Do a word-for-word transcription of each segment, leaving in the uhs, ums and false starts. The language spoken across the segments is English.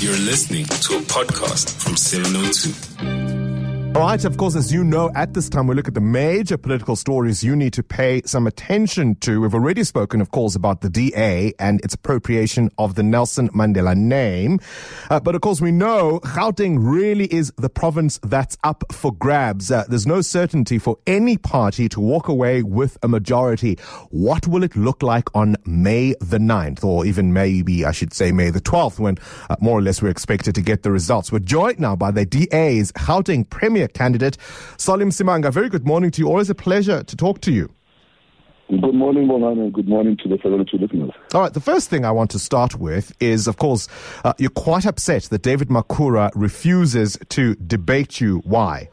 You're listening to a podcast from seven oh two. All right, of course, as you know, at this time we look at the major political stories you need to pay some attention to. We've already spoken, of course, about the D A and its appropriation of the Nelson Mandela name. Uh, but, of course, we know Gauteng really is the province that's up for grabs. Uh, there's no certainty for any party to walk away with a majority. What will it look like on May the ninth, or even maybe, I should say, May the twelfth, when uh, more or less we're expected to get the results? We're joined now by the D A's Gauteng Premier candidate, Solly Msimanga. Very good morning to you. Always a pleasure to talk to you. Good morning, Bongani, and good morning to the fellow two listeners. All right, the first thing I want to start with is, of course, uh, you're quite upset that David Makhura refuses to debate you. Why?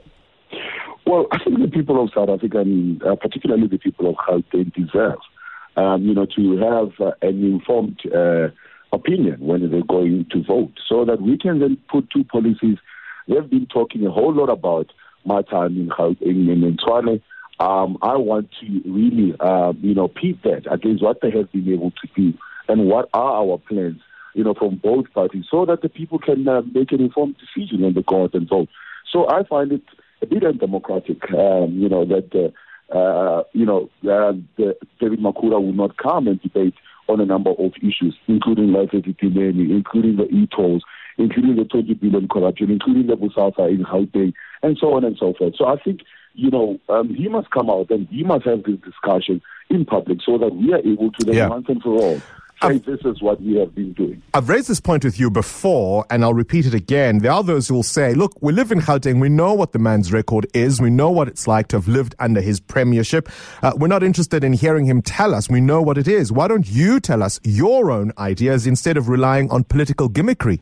Well, I think the people of South Africa, and uh, particularly the people of Gauteng, deserve, um, you know, to have uh, an informed uh, opinion when they're going to vote, so that we can then put two policies. They've been talking a whole lot about my time in Gauteng and in Tshwane. Um, I want to really, uh, you know, pit that against what they have been able to do and what are our plans, you know, from both parties, so that the people can uh, make an informed decision when they go out and vote. So I find it a bit undemocratic, um, you know, that, uh, uh, you know, uh, the, David Makhura will not come and debate on a number of issues, including life equity, including the e-tolls, including the twenty billion corruption, including the Busasa in Gauteng, and so on and so forth. So I think, you know, um, he must come out and he must have this discussion in public so that we are able to then, yeah. once and for all, say this is what we have been doing. I've raised this point with you before, and I'll repeat it again. There are those who will say, look, we live in Gauteng. We know what the man's record is. We know what it's like to have lived under his premiership. Uh, we're not interested in hearing him tell us. We know what it is. Why don't you tell us your own ideas instead of relying on political gimmickry?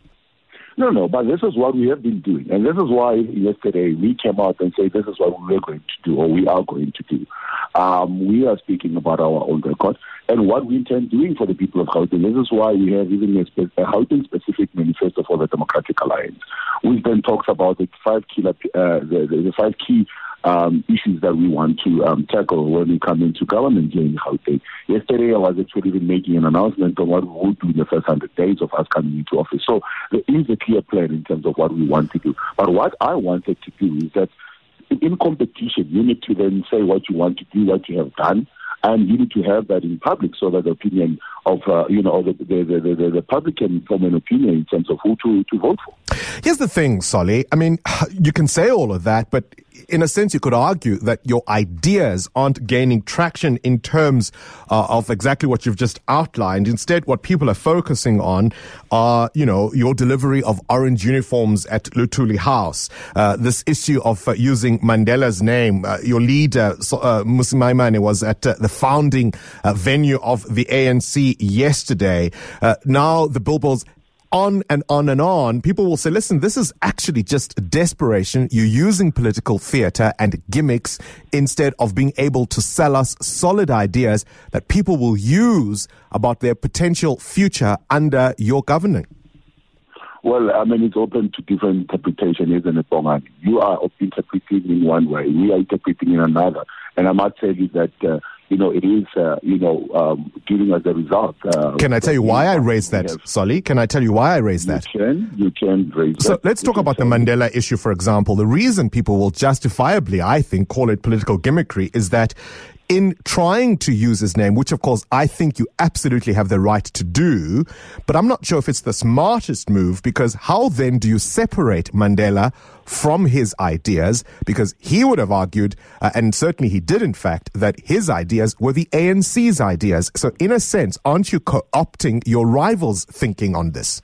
No, no, but this is what we have been doing. And this is why yesterday we came out and said this is what we're going to do, or we are going to do. Um, we are speaking about our own record and what we intend doing for the people of Gauteng. This is why we have even a, spe- a Gauteng-specific manifesto for the Democratic Alliance, which then talks about the five key, uh, the, the, the five key um, issues that we want to um, tackle when we come into government here in Gauteng. Yesterday, I was actually even making an announcement on what we will do in the first one hundred days of us coming into office. So there is a clear plan in terms of what we want to do. But what I wanted to do is that in competition, you need to then say what you want to do, what you have done, and you need to have that in public so that the opinion of, uh, you know, the, the, the, the, the public can form an opinion in terms of who to, to vote for. Here's the thing, Solly. I mean, you can say all of that, but in a sense, you could argue that your ideas aren't gaining traction in terms uh, of exactly what you've just outlined. Instead, what people are focusing on are, you know, your delivery of orange uniforms at Luthuli House, uh, this issue of uh, using Mandela's name. Uh, your leader, uh, Mmusi Maimane, was at uh, the founding uh, venue of the A N C yesterday. Uh, now the billboards on and on and on. People will say, listen, this is actually just desperation. You're using political theater and gimmicks instead of being able to sell us solid ideas that people will use about their potential future under your governing. Well, I mean, it's open to different interpretation, isn't it, Bongani? You are interpreting in one way. We are interpreting in another. And I must tell you that, uh, you know, it is, uh, you know, um, giving us a result. Uh, can I tell you why I raised that, Solly? Can I tell you why I raised that? You can. You can raise so that. So let's you talk about the Mandela issue, for example. The reason people will justifiably, I think, call it political gimmickry is that in trying to use his name, which of course I think you absolutely have the right to do, but I'm not sure if it's the smartest move, because how then do you separate Mandela from his ideas? Because he would have argued, uh, and certainly he did in fact, that his ideas were the A N C's ideas. So in a sense, aren't you co-opting your rivals' thinking on this?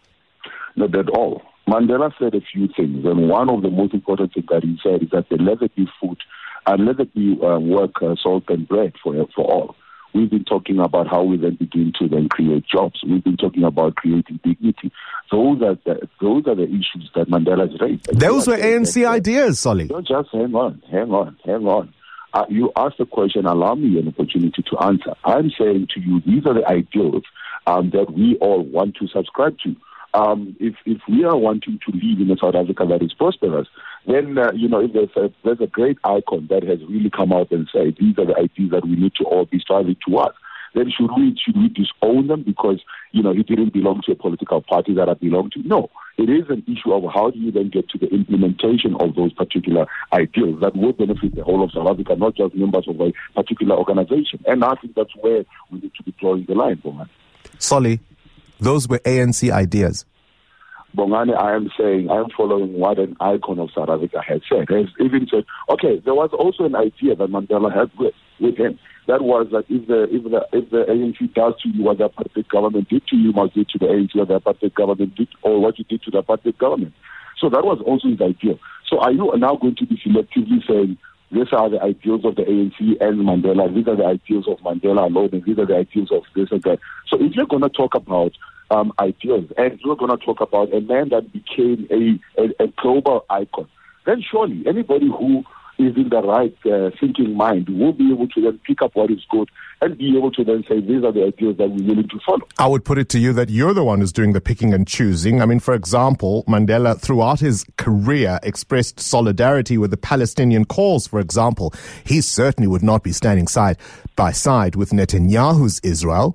Not at all. Mandela said a few things, and one of the most important things that he said is that the let it be food and let it be uh, work, uh, salt and bread for for all. We've been talking about how we then begin to then create jobs. We've been talking about creating dignity. Those are the, those are the issues that Mandela has raised. Those were A N C ideas, Solly. Don't just hang on, hang on, hang on. Uh, you asked the question, allow me an opportunity to answer. I'm saying to you, these are the ideals um, that we all want to subscribe to. Um, if if we are wanting to live in a South Africa that is prosperous, then, uh, you know, if there's a, there's a great icon that has really come out and said, these are the ideas that we need to all be striving towards, then should we should we disown them because, you know, he didn't belong to a political party that I belong to? No. It is an issue of how do you then get to the implementation of those particular ideals that will benefit the whole of South Africa, not just members of a particular organization. And I think that's where we need to be drawing the line, Bongani. Solly, those were A N C ideas. Bongani, I am saying, I am following what an icon of South Africa has said. He has even said, okay, there was also an idea that Mandela had with, with him. That was that if the if the if the A N C does to you what the apartheid government did to you, you must do to the A N C what the apartheid government did, or what you did to the apartheid government. So that was also his idea. So are you now going to be selectively saying these are the ideals of the A N C and Mandela, these are the ideals of Mandela alone, and these are the ideals of this and that? So if you're going to talk about um, ideals, and you're going to talk about a man that became a, a, a global icon, then surely anybody who is in the right uh, thinking mind will be able to then pick up what is good and be able to then say these are the ideas that we're willing to follow. I would put it to you that you're the one who's doing the picking and choosing. I mean, for example, Mandela throughout his career expressed solidarity with the Palestinian cause, for example. He certainly would not be standing side by side with Netanyahu's Israel.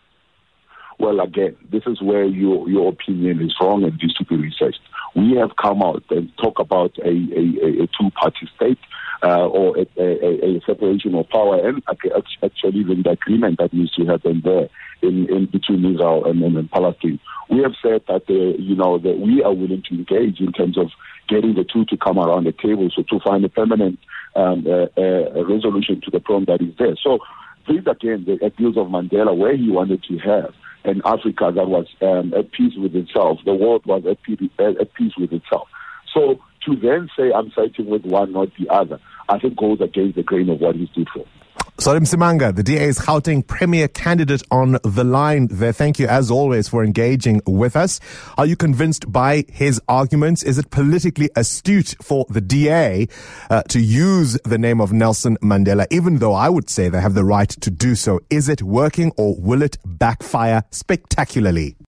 Well, again, this is where your your opinion is wrong and needs to be researched. We have come out and talk about a, a, a two-party state uh, or a, a, a separation of power, and actually even the agreement that needs to happen there in, in between Israel and, and, and Palestine. We have said that uh, you know that we are willing to engage in terms of getting the two to come around the table, so to find a permanent um, uh, uh, resolution to the problem that is there. So, please again, the ideals of Mandela, where he wanted to have an Africa that was um, at peace with itself, the world was at peace, at peace with itself. So to then say I'm siding with one, not the other, I think goes against the grain of what he stood for. Solly Msimanga, the D A's Gauteng Premier candidate, on the line there. Thank you, as always, for engaging with us. Are you convinced by his arguments? Is it politically astute for the D A uh, to use the name of Nelson Mandela, even though I would say they have the right to do so? Is it working, or will it backfire spectacularly?